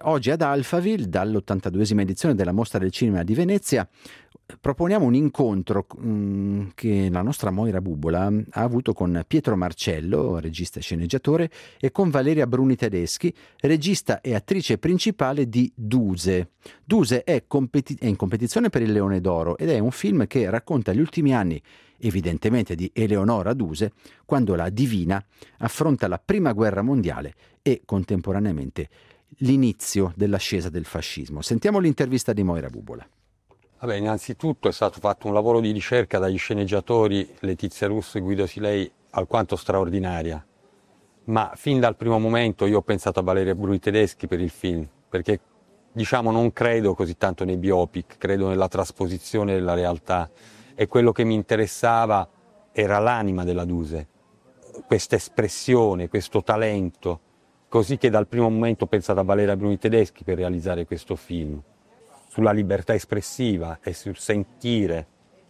Oggi ad Alphaville, dall'82esima edizione della Mostra del Cinema di Venezia, proponiamo un incontro che la nostra Moira Bubola ha avuto con Pietro Marcello, regista e sceneggiatore, e con Valeria Bruni Tedeschi, regista e attrice principale di Duse. Duse è in competizione per il Leone d'Oro ed è un film che racconta gli ultimi anni, evidentemente di Eleonora Duse, quando la Divina affronta la Prima Guerra Mondiale e contemporaneamente l'inizio dell'ascesa del fascismo. Sentiamo l'intervista di Moira Bubola. Vabbè, innanzitutto è stato fatto un lavoro di ricerca dagli sceneggiatori Letizia Russo e Guido Silei alquanto straordinaria, ma fin dal primo momento io ho pensato a Valeria Bruni Tedeschi per il film, perché non credo così tanto nei biopic, credo nella trasposizione della realtà, e quello che mi interessava era l'anima della Duse, questa espressione, questo talento, così che dal primo momento ho pensato a Valeria Bruni Tedeschi per realizzare questo film, sulla libertà espressiva e sul sentire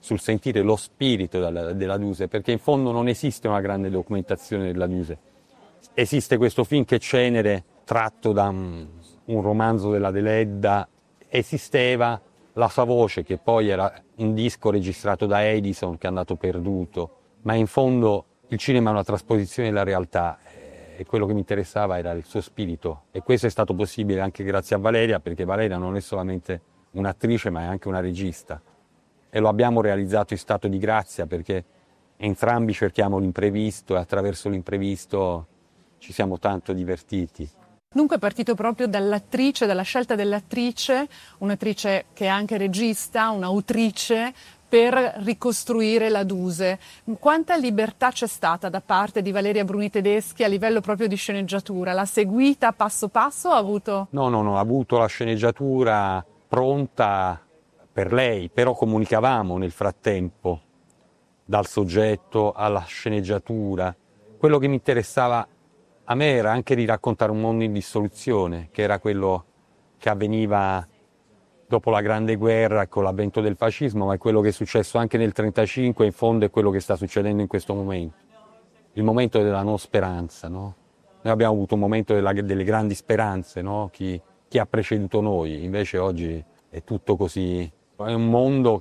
lo spirito della Duse, perché in fondo non esiste una grande documentazione della Duse. Esiste questo film che è Cenere, tratto da un romanzo della Deledda, esisteva la sua voce, che poi era un disco registrato da Edison che è andato perduto, ma in fondo il cinema è una trasposizione della realtà e quello che mi interessava era il suo spirito, e questo è stato possibile anche grazie a Valeria, perché Valeria non è solamente un'attrice ma è anche una regista, e lo abbiamo realizzato in stato di grazia perché entrambi cerchiamo l'imprevisto e attraverso l'imprevisto ci siamo tanto divertiti. Dunque è partito proprio dall'attrice, dalla scelta dell'attrice, un'attrice che è anche regista, un'autrice, per ricostruire la Duse. Quanta libertà c'è stata da parte di Valeria Bruni Tedeschi a livello proprio di sceneggiatura? L'ha seguita passo passo o ha avuto? No, ha avuto la sceneggiatura pronta per lei, però comunicavamo nel frattempo, dal soggetto alla sceneggiatura. Quello che mi interessava a me era anche di raccontare un mondo in dissoluzione, che era quello che avveniva dopo la Grande Guerra con l'avvento del fascismo, ma è quello che è successo anche nel 1935, in fondo è quello che sta succedendo in questo momento. Il momento della non speranza, no? Noi abbiamo avuto un momento delle grandi speranze, no? Chi ha preceduto noi, invece oggi è tutto così. È un mondo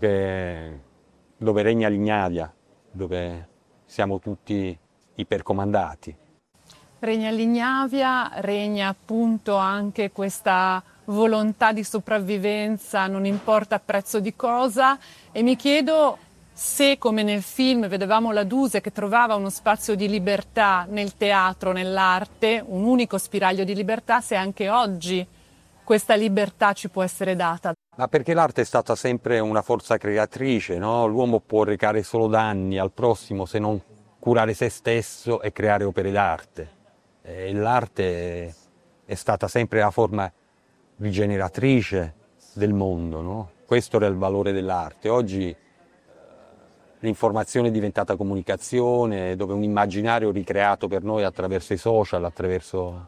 dove regna l'ignavia, dove siamo tutti ipercomandati. Regna l'ignavia, regna appunto anche questa volontà di sopravvivenza, non importa a prezzo di cosa, e mi chiedo se, come nel film vedevamo la Duse che trovava uno spazio di libertà nel teatro, nell'arte, un unico spiraglio di libertà, se anche oggi questa libertà ci può essere data. Ma perché l'arte è stata sempre una forza creatrice, no? L'uomo può recare solo danni al prossimo se non curare se stesso e creare opere d'arte. E l'arte è stata sempre la forma rigeneratrice del mondo, no? Questo era il valore dell'arte. Oggi l'informazione è diventata comunicazione, dove un immaginario ricreato per noi attraverso i social, attraverso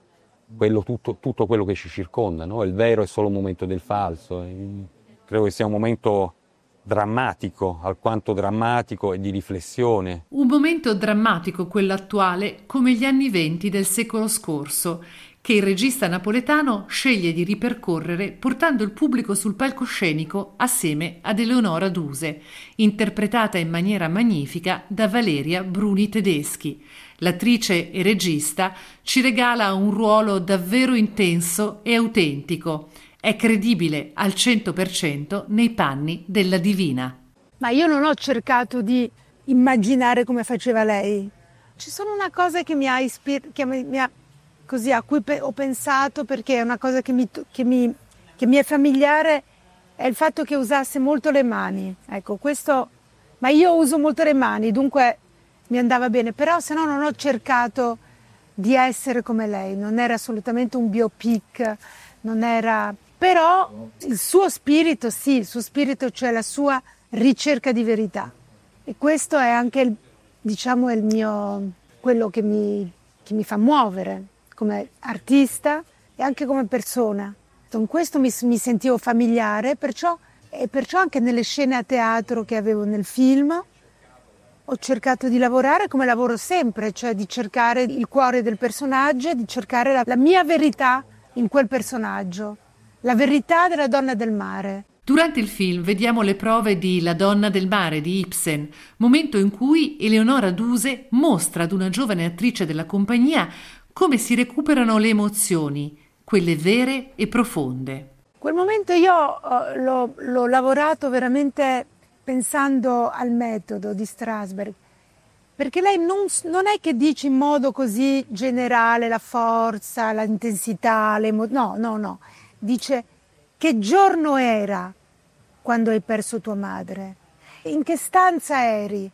tutto quello che ci circonda, no? Il vero è solo un momento del falso. Credo che sia un momento drammatico, alquanto drammatico e di riflessione. Un momento drammatico, quello attuale, come gli anni '20 del secolo scorso, che il regista napoletano sceglie di ripercorrere portando il pubblico sul palcoscenico assieme ad Eleonora Duse, interpretata in maniera magnifica da Valeria Bruni Tedeschi. L'attrice e regista ci regala un ruolo davvero intenso e autentico. È credibile al 100% nei panni della Divina. Ma io non ho cercato di immaginare come faceva lei. Ci sono una cosa che mi ha ispirato, così, a cui ho pensato, perché è una cosa che mi è familiare, è il fatto che usasse molto le mani. Ecco, questo, ma io uso molto le mani, dunque mi andava bene, però se no non ho cercato di essere come lei, non era assolutamente un biopic, non era... Però il suo spirito, sì, il suo spirito, cioè la sua ricerca di verità. E questo è anche, diciamo, il mio, quello che mi fa muovere come artista e anche come persona. Con questo mi sentivo familiare, perciò anche nelle scene a teatro che avevo nel film ho cercato di lavorare come lavoro sempre, cioè di cercare il cuore del personaggio, di cercare la mia verità in quel personaggio, la verità della donna del mare. Durante il film vediamo le prove di La donna del mare di Ibsen, momento in cui Eleonora Duse mostra ad una giovane attrice della compagnia come si recuperano le emozioni, quelle vere e profonde. Quel momento io l'ho lavorato veramente pensando al metodo di Strasberg, perché lei non è che dice in modo così generale la forza, l'intensità, no. Dice: che giorno era quando hai perso tua madre? In che stanza eri?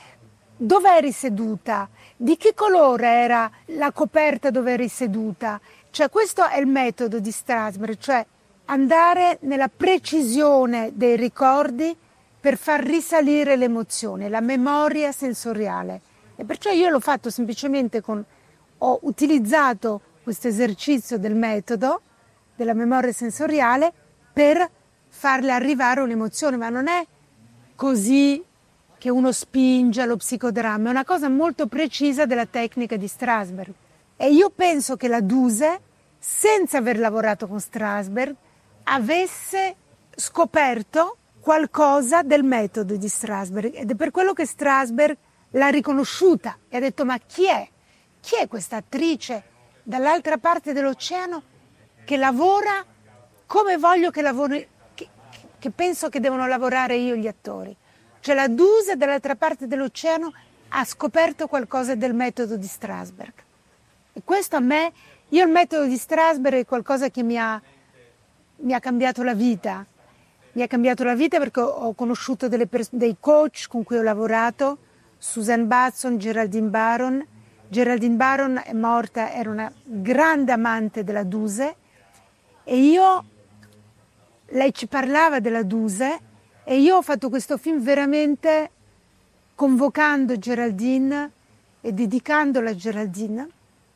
Dove eri seduta? Di che colore era la coperta dove eri seduta? Cioè, questo è il metodo di Strasberg, cioè andare nella precisione dei ricordi per far risalire l'emozione, la memoria sensoriale. E perciò io l'ho fatto semplicemente ho utilizzato questo esercizio del metodo della memoria sensoriale per farle arrivare un'emozione, ma non è così che uno spinge allo psicodramma, è una cosa molto precisa della tecnica di Strasberg. E io penso che la Duse, senza aver lavorato con Strasberg, avesse scoperto qualcosa del metodo di Strasberg, ed è per quello che Strasberg l'ha riconosciuta e ha detto: ma chi è? Chi è questa attrice dall'altra parte dell'oceano che lavora come voglio che lavori, che penso che devono lavorare io gli attori? Cioè la Duse dall'altra parte dell'oceano ha scoperto qualcosa del metodo di Strasberg. E questo a me, il metodo di Strasberg è qualcosa che mi ha cambiato la vita. Mi ha cambiato la vita perché ho conosciuto dei coach con cui ho lavorato, Susan Batson, Geraldine Baron. Geraldine Baron è morta, era una grande amante della Duse, e lei ci parlava della Duse, e io ho fatto questo film veramente convocando Geraldine e dedicandolo a Geraldine.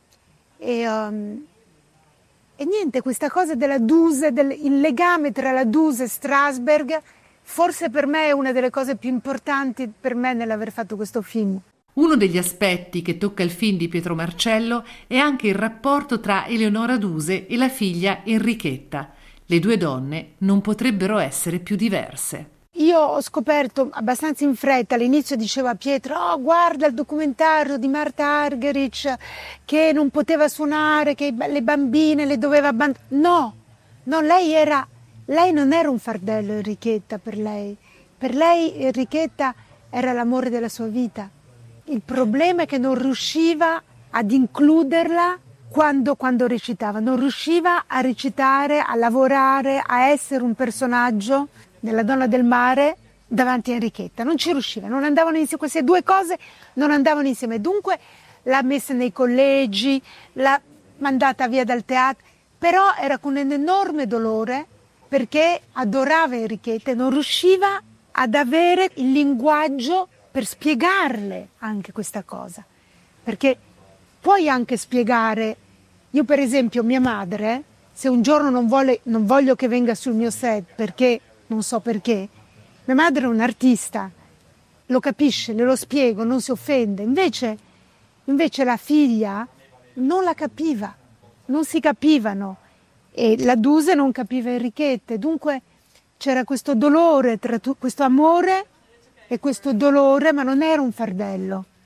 E niente, questa cosa della Duse, il legame tra la Duse e Strasberg, forse per me è una delle cose più importanti per me nell'aver fatto questo film. Uno degli aspetti che tocca il film di Pietro Marcello è anche il rapporto tra Eleonora Duse e la figlia Enrichetta. Le due donne non potrebbero essere più diverse. Io ho scoperto abbastanza in fretta, all'inizio dicevo a Pietro: oh, guarda il documentario di Marta Argerich che non poteva suonare, che le bambine le doveva abbandonare. No, lei non era un fardello, Enrichetta, per lei. Per lei Enrichetta era l'amore della sua vita. Il problema è che non riusciva ad includerla quando recitava, non riusciva a recitare, a lavorare, a essere un personaggio della donna del mare davanti a Enrichetta. Non ci riusciva, non andavano insieme, queste due cose non andavano insieme. Dunque l'ha messa nei collegi, l'ha mandata via dal teatro, però era con un enorme dolore perché adorava Enrichetta e non riusciva ad avere il linguaggio per spiegarle anche questa cosa. Perché puoi anche spiegare, io per esempio mia madre, se un giorno non voglio che venga sul mio set perché non so perché, mia madre è un'artista, lo capisce, le lo spiego, non si offende. Invece la figlia non la capiva, non si capivano, e la Duse non capiva Enrichetta. Dunque c'era questo dolore, questo amore e questo dolore, ma non era un fardello.